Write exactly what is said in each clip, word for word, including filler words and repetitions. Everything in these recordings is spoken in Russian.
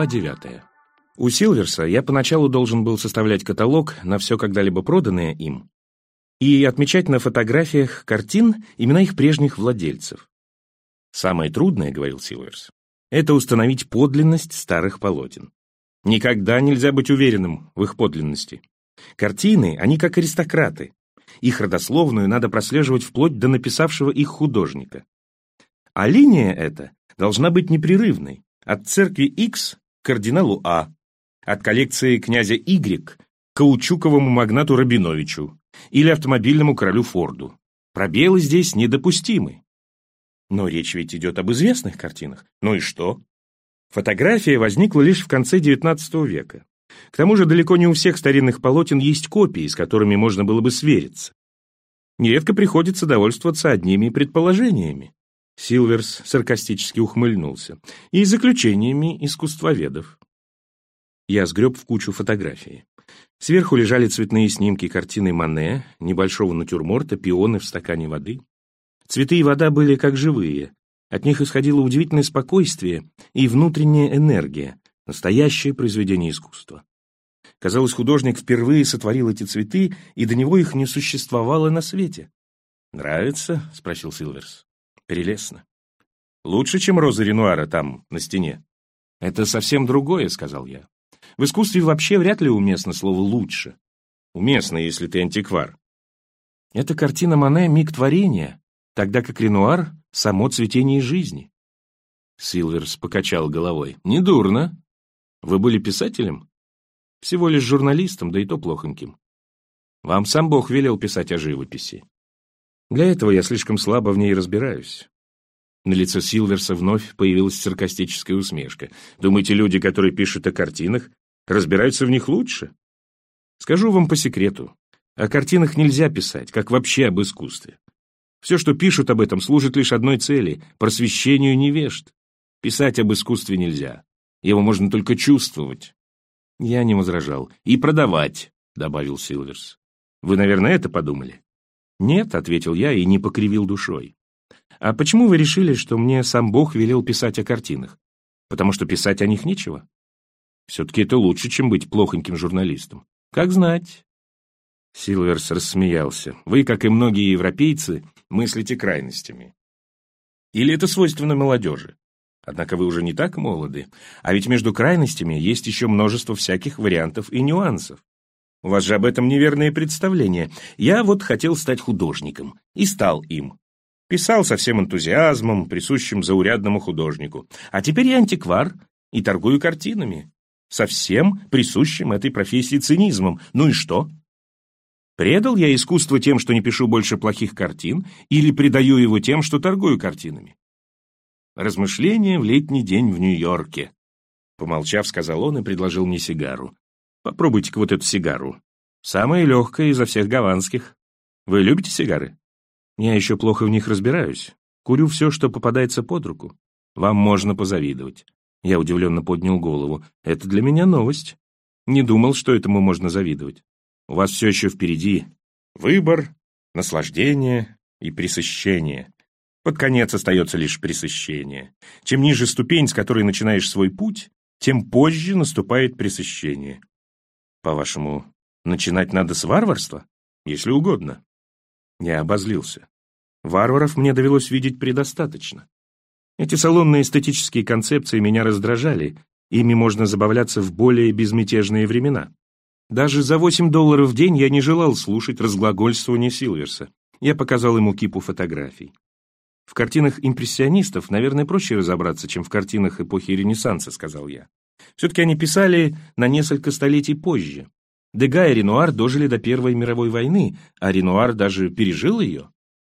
Глава девятая. У Силверса я поначалу должен был составлять каталог на все когда-либо проданное им и отмечать на фотографиях картин имена их прежних владельцев. «Самое трудное, — говорил Силверс, — это установить подлинность старых полотен. Никогда нельзя быть уверенным в их подлинности. Картины, они как аристократы. Их родословную надо прослеживать вплоть до написавшего их художника. А линия эта должна быть непрерывной, от церкви X к кардиналу А, от коллекции князя Y к каучуковому магнату Рабиновичу или автомобильному королю Форду. Пробелы здесь недопустимы. Но речь ведь идет об известных картинах. Ну и что? Фотография возникла лишь в конце девятнадцатого века. К тому же далеко не у всех старинных полотен есть копии, с которыми можно было бы свериться. Нередко приходится довольствоваться одними предположениями. Силверс саркастически ухмыльнулся. И заключениями искусствоведов. Я сгреб в кучу фотографии. Сверху лежали цветные снимки картины Мане, небольшого натюрморта, пионы в стакане воды. Цветы и вода были как живые. От них исходило удивительное спокойствие и внутренняя энергия, настоящее произведение искусства. Казалось, художник впервые сотворил эти цветы, и до него их не существовало на свете. «Нравится?» — спросил Силверс. «Прелестно. Лучше, чем роза Ренуара там, на стене». «Это совсем другое», — сказал я. «В искусстве вообще вряд ли уместно слово «лучше». Уместно, если ты антиквар. Эта картина Мане — миг творения, тогда как Ренуар — само цветение жизни». Силверс покачал головой. «Недурно. Вы были писателем?» «Всего лишь журналистом, да и то плохоньким. Вам сам Бог велел писать о живописи. Для этого я слишком слабо в ней разбираюсь». На лице Силверса вновь появилась саркастическая усмешка. «Думаете, люди, которые пишут о картинах, разбираются в них лучше? Скажу вам по секрету, о картинах нельзя писать, как вообще об искусстве. Все, что пишут об этом, служит лишь одной цели — просвещению невежд. Писать об искусстве нельзя, его можно только чувствовать». Я не возражал. «И продавать», — добавил Силверс. «Вы, наверное, это подумали?» «Нет», — ответил я и не покривил душой. «А почему вы решили, что мне сам Бог велел писать о картинах? Потому что писать о них нечего? Все-таки это лучше, чем быть плохоньким журналистом. Как знать». Силверс рассмеялся. «Вы, как и многие европейцы, мыслите крайностями. Или это свойственно молодежи? Однако вы уже не так молоды, а ведь между крайностями есть еще множество всяких вариантов и нюансов. У вас же об этом неверные представления. Я вот хотел стать художником, и стал им. Писал со всем энтузиазмом, присущим заурядному художнику. А теперь я антиквар и торгую картинами, со всем присущим этой профессии цинизмом. Ну и что? Предал я искусство тем, что не пишу больше плохих картин, или предаю его тем, что торгую картинами? Размышления в летний день в Нью-Йорке. Помолчав, сказал он и предложил мне сигару. Попробуйте-ка вот эту сигару. Самая легкая изо всех гаванских. Вы любите сигары? Я еще плохо в них разбираюсь. Курю все, что попадается под руку. Вам можно позавидовать. Я удивленно поднял голову. Это для меня новость. Не думал, что этому можно завидовать. У вас все еще впереди выбор, наслаждение и пресыщение. Под конец остается лишь пресыщение. Чем ниже ступень, с которой начинаешь свой путь, тем позже наступает пресыщение. По-вашему, начинать надо с варварства? Если угодно. Я обозлился. Варваров мне довелось видеть предостаточно. Эти салонные эстетические концепции меня раздражали, ими можно забавляться в более безмятежные времена. Даже за восемь долларов в день я не желал слушать разглагольствование Силверса. Я показал ему кипу фотографий. В картинах импрессионистов, наверное, проще разобраться, чем в картинах эпохи Ренессанса, сказал я. Все-таки они писали на несколько столетий позже. Дега и Ренуар дожили до Первой мировой войны, а Ренуар даже пережил ее.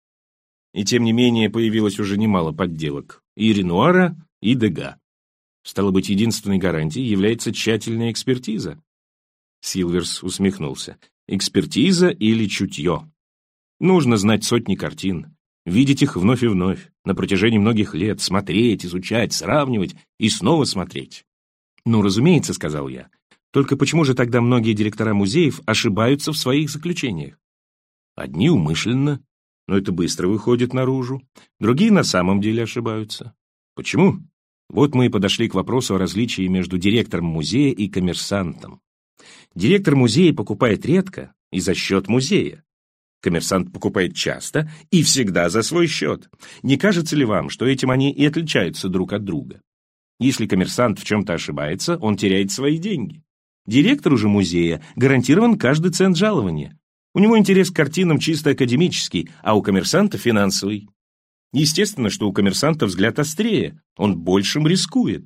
И тем не менее появилось уже немало подделок. И Ренуара, и Дега. Стало быть, единственной гарантией является тщательная экспертиза. Силверс усмехнулся. Экспертиза или чутье? Нужно знать сотни картин. Видеть их вновь и вновь, на протяжении многих лет, смотреть, изучать, сравнивать и снова смотреть. «Ну, разумеется», — сказал я. «Только почему же тогда многие директора музеев ошибаются в своих заключениях? Одни умышленно, но это быстро выходит наружу, другие на самом деле ошибаются. Почему? Вот мы и подошли к вопросу о различии между директором музея и коммерсантом. Директор музея покупает редко и за счет музея. Коммерсант покупает часто и всегда за свой счет. Не кажется ли вам, что этим они и отличаются друг от друга? Если коммерсант в чем-то ошибается, он теряет свои деньги. Директору же музея гарантирован каждый цент жалования. У него интерес к картинам чисто академический, а у коммерсанта финансовый. Естественно, что у коммерсанта взгляд острее, он большим рискует.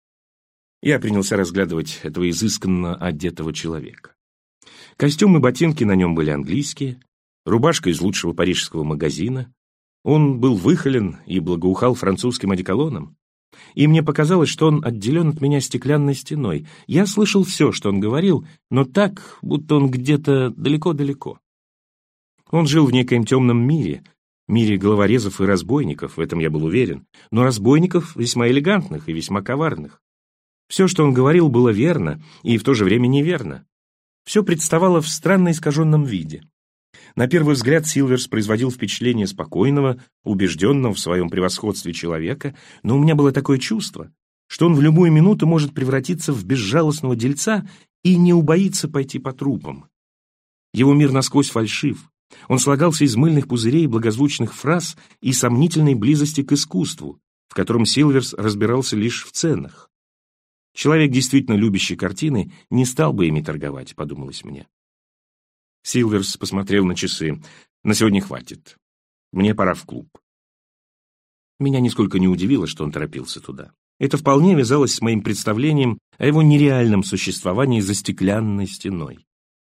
Я принялся разглядывать этого изысканно одетого человека. Костюм и ботинки на нем были английские, рубашка из лучшего парижского магазина. Он был выхолен и благоухал французским одеколоном. И мне показалось, что он отделен от меня стеклянной стеной. Я слышал все, что он говорил, но так, будто он где-то далеко-далеко. Он жил в некоем темном мире, мире головорезов и разбойников, в этом я был уверен, но разбойников весьма элегантных и весьма коварных. Все, что он говорил, было верно и в то же время неверно. Все представало в странно искаженном виде. На первый взгляд Силверс производил впечатление спокойного, убежденного в своем превосходстве человека, но у меня было такое чувство, что он в любую минуту может превратиться в безжалостного дельца и не убоится пойти по трупам. Его мир насквозь фальшив. Он слагался из мыльных пузырей, благозвучных фраз и сомнительной близости к искусству, в котором Силверс разбирался лишь в ценах. Человек, действительно любящий картины, не стал бы ими торговать, подумалось мне. Силверс посмотрел на часы. На сегодня хватит. Мне пора в клуб. Меня нисколько не удивило, что он торопился туда. Это вполне вязалось с моим представлением о его нереальном существовании за стеклянной стеной.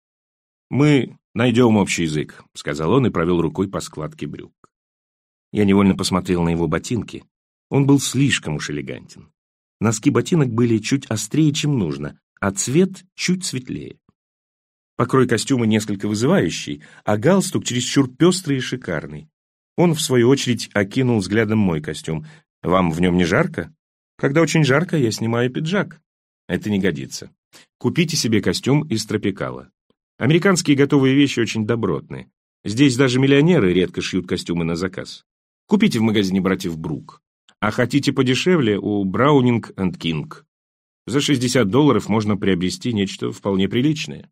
«Мы найдем общий язык», — сказал он и провел рукой по складке брюк. Я невольно посмотрел на его ботинки. Он был слишком уж элегантен. Носки ботинок были чуть острее, чем нужно, а цвет чуть светлее. Покрой костюма несколько вызывающий, а галстук чересчур пестрый и шикарный. Он, в свою очередь, окинул взглядом мой костюм. «Вам в нем не жарко?» «Когда очень жарко, я снимаю пиджак». «Это не годится. Купите себе костюм из Тропикала. Американские готовые вещи очень добротные. Здесь даже миллионеры редко шьют костюмы на заказ. Купите в магазине братьев Брук. А хотите подешевле, у Браунинг энд Кинг. За шестьдесят долларов можно приобрести нечто вполне приличное».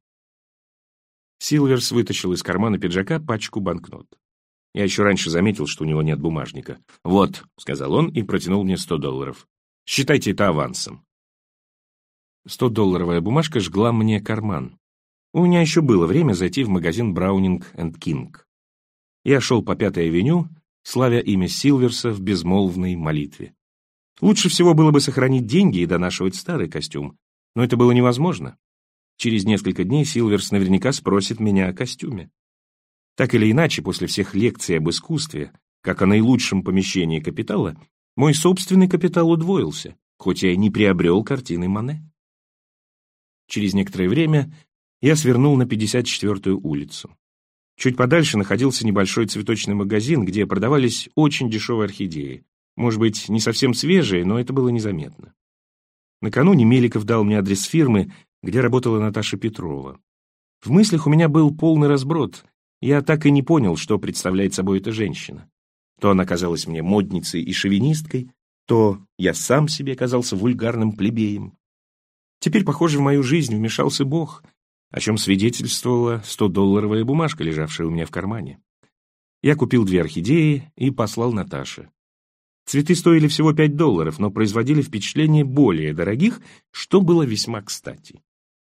Силверс вытащил из кармана пиджака пачку банкнот. Я еще раньше заметил, что у него нет бумажника. «Вот», — сказал он и протянул мне сто долларов. «Считайте это авансом». Стодолларовая бумажка жгла мне карман. У меня еще было время зайти в магазин Браунинг энд Кинг. Я шел по Пятой авеню, славя имя Силверса в безмолвной молитве. Лучше всего было бы сохранить деньги и донашивать старый костюм, но это было невозможно. Через несколько дней Силверс наверняка спросит меня о костюме. Так или иначе, после всех лекций об искусстве, как о наилучшем помещении капитала, мой собственный капитал удвоился, хоть я и не приобрел картины Мане. Через некоторое время я свернул на пятьдесят четвёртую улицу. Чуть подальше находился небольшой цветочный магазин, где продавались очень дешевые орхидеи. Может быть, не совсем свежие, но это было незаметно. Накануне Меликов дал мне адрес фирмы, где работала Наташа Петрова. В мыслях у меня был полный разброд. Я так и не понял, что представляет собой эта женщина. То она казалась мне модницей и шовинисткой, то я сам себе казался вульгарным плебеем. Теперь, похоже, в мою жизнь вмешался Бог, о чем свидетельствовала стодолларовая бумажка, лежавшая у меня в кармане. Я купил две орхидеи и послал Наташе. Цветы стоили всего пять долларов, но производили впечатление более дорогих, что было весьма кстати.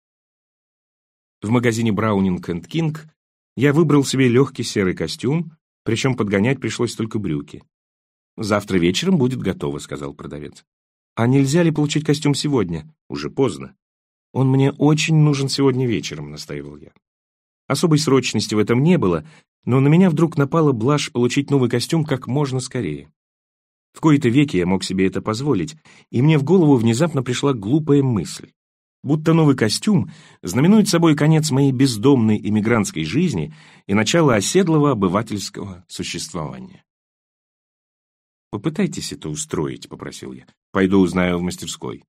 В магазине Браунинг энд Кинг я выбрал себе легкий серый костюм, причем подгонять пришлось только брюки. «Завтра вечером будет готово», — сказал продавец. «А нельзя ли получить костюм сегодня?» «Уже поздно». «Он мне очень нужен сегодня вечером», — настаивал я. Особой срочности в этом не было, но на меня вдруг напала блажь получить новый костюм как можно скорее. В кои-то веки я мог себе это позволить, и мне в голову внезапно пришла глупая мысль. Будто новый костюм знаменует собой конец моей бездомной эмигрантской жизни и начало оседлого обывательского существования. «Попытайтесь это устроить», — попросил я. «Пойду узнаю в мастерской».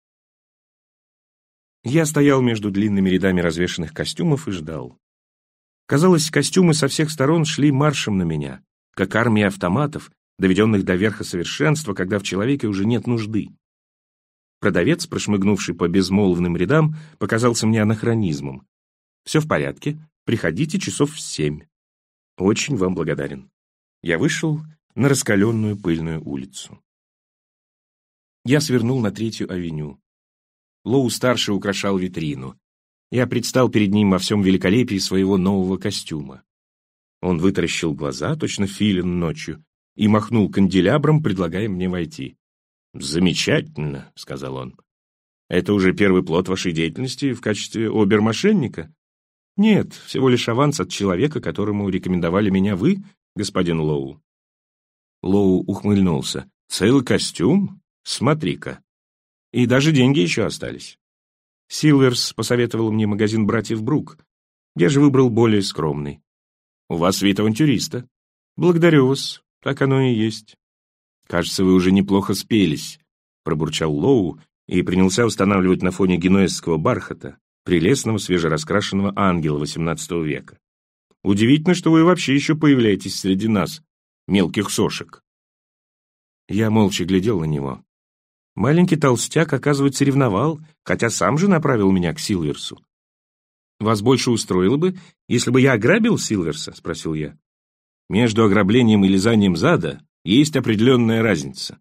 Я стоял между длинными рядами развешанных костюмов и ждал. Казалось, костюмы со всех сторон шли маршем на меня, как армия автоматов, доведенных до верха совершенства, когда в человеке уже нет нужды. Продавец, прошмыгнувший по безмолвным рядам, показался мне анахронизмом. «Все в порядке. Приходите часов в семь. Очень вам благодарен». Я вышел на раскаленную пыльную улицу. Я свернул на Третью авеню. Лоу-старший украшал витрину. Я предстал перед ним во всем великолепии своего нового костюма. Он вытаращил глаза, точно филин ночью, и махнул канделябром, предлагая мне войти. «Замечательно», — сказал он. «Это уже первый плод вашей деятельности в качестве обер-мошенника?» «Нет, всего лишь аванс от человека, которому рекомендовали меня вы, господин Лоу». Лоу ухмыльнулся. «Целый костюм? Смотри-ка. И даже деньги еще остались». Силверс посоветовал мне магазин братьев Брук. Я же выбрал более скромный. «У вас вид авантюриста». «Благодарю вас. Так оно и есть». «Кажется, вы уже неплохо спелись», — пробурчал Лоу и принялся устанавливать на фоне генуэзского бархата прелестного свежераскрашенного ангела восемнадцатого века. «Удивительно, что вы вообще еще появляетесь среди нас, мелких сошек». Я молча глядел на него. Маленький толстяк, оказывается, ревновал, хотя сам же направил меня к Силверсу. «Вас больше устроило бы, если бы я ограбил Силверса?» — спросил я. «Между ограблением и лизанием зада есть определенная разница».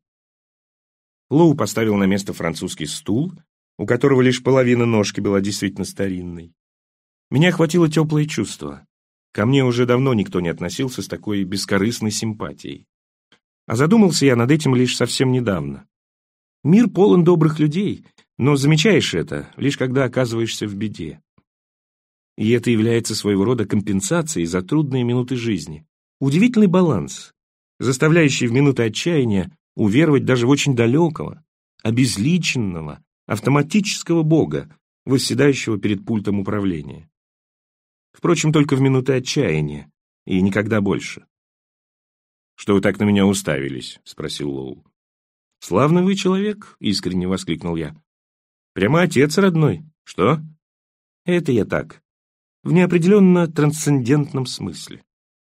Лоу поставил на место французский стул, у которого лишь половина ножки была действительно старинной. Меня охватило теплое чувство. Ко мне уже давно никто не относился с такой бескорыстной симпатией. А задумался я над этим лишь совсем недавно. Мир полон добрых людей, но замечаешь это, лишь когда оказываешься в беде. И это является своего рода компенсацией за трудные минуты жизни. Удивительный баланс, заставляющий в минуты отчаяния уверовать даже в очень далекого, обезличенного, автоматического бога, восседающего перед пультом управления. Впрочем, только в минуты отчаяния, и никогда больше. «Что вы так на меня уставились?» — спросил Лоу. «Славный вы человек», — искренне воскликнул я. «Прямо отец родной. Что?» «Это я так. В неопределенно трансцендентном смысле».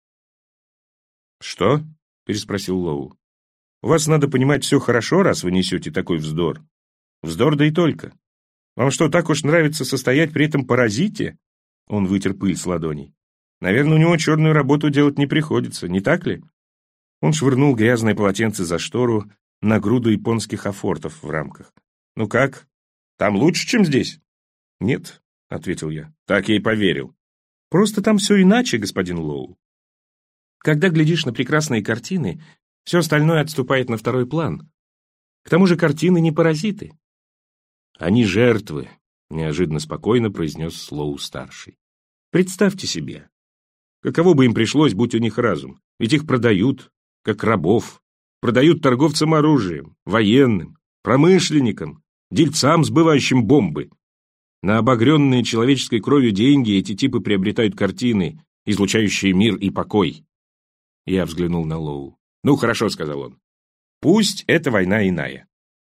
«Что?» — переспросил Лоу. «У вас, надо понимать, все хорошо, раз вы несете такой вздор. Вздор да и только. Вам что, так уж нравится состоять при этом паразите?» Он вытер пыль с ладоней. «Наверное, у него черную работу делать не приходится, не так ли?» Он швырнул грязное полотенце за штору на груду японских афортов в рамках. «Ну как? Там лучше, чем здесь?» «Нет», — ответил я. «Так я и поверил. Просто там все иначе, господин Лоу. Когда глядишь на прекрасные картины, все остальное отступает на второй план. К тому же картины не паразиты». «Они жертвы», — неожиданно спокойно произнес Лоу-старший. «Представьте себе, каково бы им пришлось, будь у них разум, ведь их продают, как рабов, продают торговцам оружием, военным, промышленникам, дельцам, сбывающим бомбы. На обогренные человеческой кровью деньги эти типы приобретают картины, излучающие мир и покой». Я взглянул на Лоу. «Ну, хорошо», — сказал он. «Пусть эта война иная.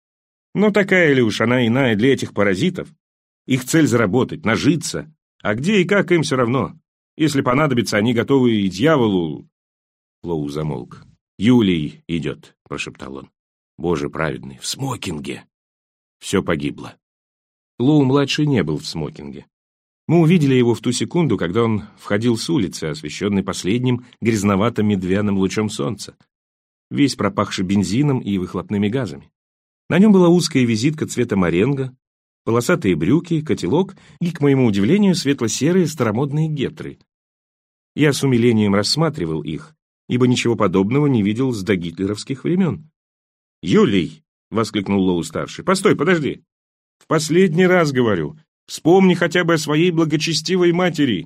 Но такая ли уж она иная для этих паразитов? Их цель заработать, нажиться. А где и как им все равно. Если понадобится, они готовы и дьяволу...» Лоу замолк. «Юлий идет», — прошептал он. «Боже праведный, в смокинге». Все погибло. Лоу-младший не был в смокинге. Мы увидели его в ту секунду, когда он входил с улицы, освещенный последним грязновато-медвяным лучом солнца, весь пропахший бензином и выхлопными газами. На нем была узкая визитка цвета моренго, полосатые брюки, котелок и, к моему удивлению, светло-серые старомодные гетры. Я с умилением рассматривал их, ибо ничего подобного не видел с догитлеровских времен. «Юлий!» — воскликнул Лоу-старший. «Постой, подожди! В последний раз говорю, вспомни хотя бы о своей благочестивой матери!»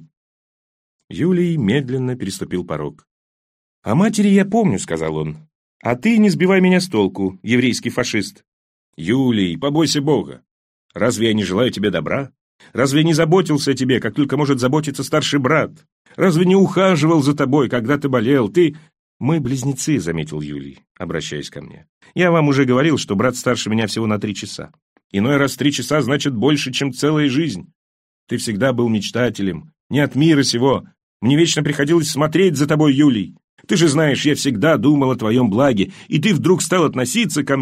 Юлий медленно переступил порог. «О матери я помню», — сказал он. «А ты не сбивай меня с толку, еврейский фашист». «Юлий, побойся Бога! Разве я не желаю тебе добра? Разве я не заботился о тебе, как только может заботиться старший брат? Разве не ухаживал за тобой, когда ты болел? Ты...» «Мы близнецы», — заметил Юлий, обращаясь ко мне. «Я вам уже говорил, что брат старше меня всего на три часа. Иной раз три часа значит больше, чем целая жизнь. Ты всегда был мечтателем, не от мира сего. Мне вечно приходилось смотреть за тобой, Юлий. Ты же знаешь, я всегда думал о твоем благе, и ты вдруг стал относиться ко мне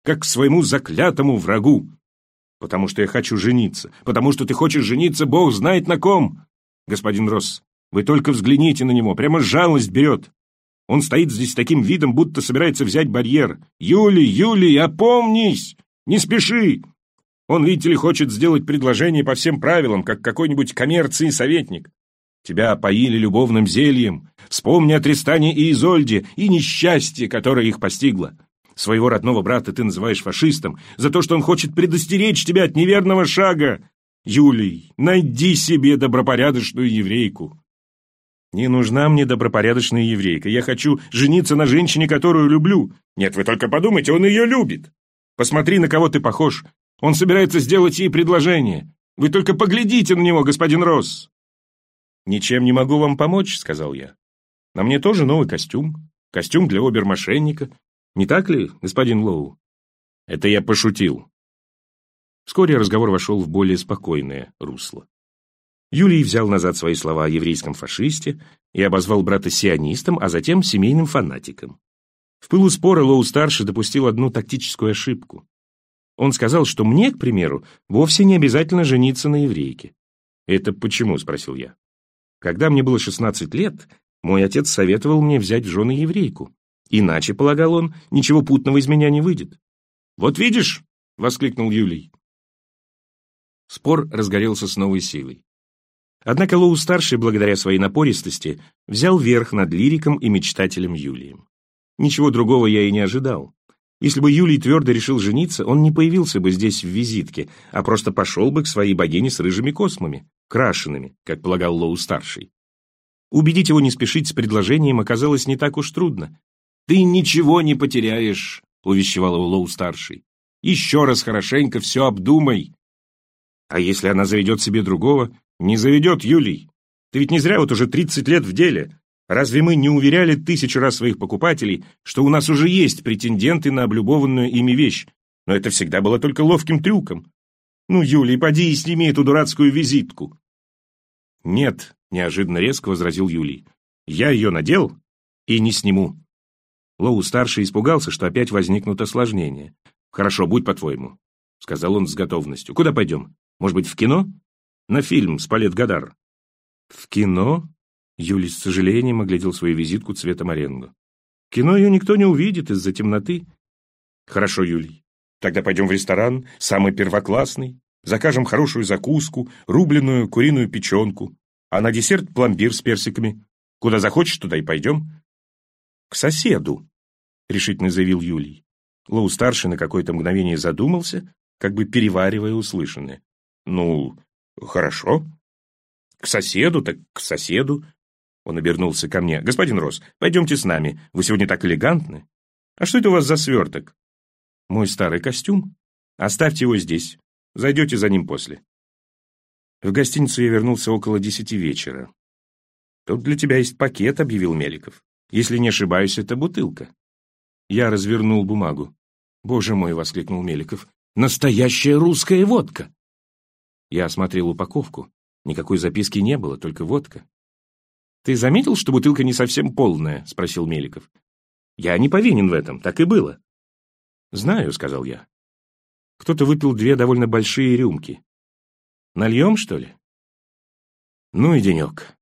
как к своему заклятому врагу. Потому что я хочу жениться, потому что ты хочешь жениться, Бог знает на ком. Господин Росс, вы только взгляните на него, прямо жалость берет. Он стоит здесь с таким видом, будто собирается взять барьер. Юлий, Юлий, опомнись, не спеши. Он, видите ли, хочет сделать предложение по всем правилам, как какой-нибудь коммерции советник. Тебя опоили любовным зельем. Вспомни о Тристане и Изольде и несчастье, которое их постигло. Своего родного брата ты называешь фашистом за то, что он хочет предостеречь тебя от неверного шага. Юлий, найди себе добропорядочную еврейку. Не нужна мне добропорядочная еврейка. Я хочу жениться на женщине, которую люблю. Нет, вы только подумайте, он ее любит. Посмотри, на кого ты похож. Он собирается сделать ей предложение. Вы только поглядите на него, господин Росс. «Ничем не могу вам помочь», — сказал я. «На мне тоже новый костюм. Костюм для обермошенника. Не так ли, господин Лоу?» «Это я пошутил». Вскоре разговор вошел в более спокойное русло. Юлий взял назад свои слова о еврейском фашисте и обозвал брата сионистом, а затем семейным фанатиком. В пылу спора Лоу-старший допустил одну тактическую ошибку. Он сказал, что мне, к примеру, вовсе не обязательно жениться на еврейке. «Это почему?» — спросил я. Когда мне было шестнадцать лет, мой отец советовал мне взять в жены еврейку. Иначе, полагал он, ничего путного из меня не выйдет. «Вот видишь!» — воскликнул Юлий. Спор разгорелся с новой силой. Однако Лоу-старший, благодаря своей напористости, взял верх над лириком и мечтателем Юлием. Ничего другого я и не ожидал. Если бы Юлий твердо решил жениться, он не появился бы здесь в визитке, а просто пошел бы к своей богине с рыжими космами, крашенными, как полагал Лоу-старший. Убедить его не спешить с предложением оказалось не так уж трудно. «Ты ничего не потеряешь», — увещевал его Лоу-старший. «Еще раз хорошенько все обдумай». «А если она заведет себе другого?» «Не заведет, Юлий. Ты ведь не зря вот уже тридцать лет в деле. Разве мы не уверяли тысячу раз своих покупателей, что у нас уже есть претенденты на облюбованную ими вещь? Но это всегда было только ловким трюком. Ну, Юлий, поди и сними эту дурацкую визитку». «Нет», — неожиданно резко возразил Юлий. «Я ее надел и не сниму». Лоу-старший испугался, что опять возникнут осложнения. «Хорошо, будь по-твоему», — сказал он с готовностью. «Куда пойдем? Может быть, в кино? На фильм с Палет Годар». «В кино?» — Юлий с сожалением оглядел свою визитку цвета моренго. «В кино ее никто не увидит из-за темноты». «Хорошо, Юлий. Тогда пойдем в ресторан, самый первоклассный, закажем хорошую закуску, рубленую куриную печенку, а на десерт пломбир с персиками. Куда захочешь, туда и пойдем». «К соседу», — решительно заявил Юлий. Лоу-старший на какое-то мгновение задумался, как бы переваривая услышанное. «Ну, хорошо. К соседу, так к соседу». Он обернулся ко мне. «Господин Росс, пойдемте с нами. Вы сегодня так элегантны. А что это у вас за сверток?» «Мой старый костюм. Оставьте его здесь. Зайдете за ним после». В гостиницу я вернулся около десяти вечера. «Тут для тебя есть пакет», — объявил Меликов. «Если не ошибаюсь, это бутылка». Я развернул бумагу. «Боже мой!» — воскликнул Меликов. «Настоящая русская водка!» Я осмотрел упаковку. Никакой записки не было, только водка. «Ты заметил, что бутылка не совсем полная?» — спросил Меликов. «Я не повинен в этом, так и было». «Знаю», — сказал я. «Кто-то выпил две довольно большие рюмки. Нальем, что ли?» «Ну и денек».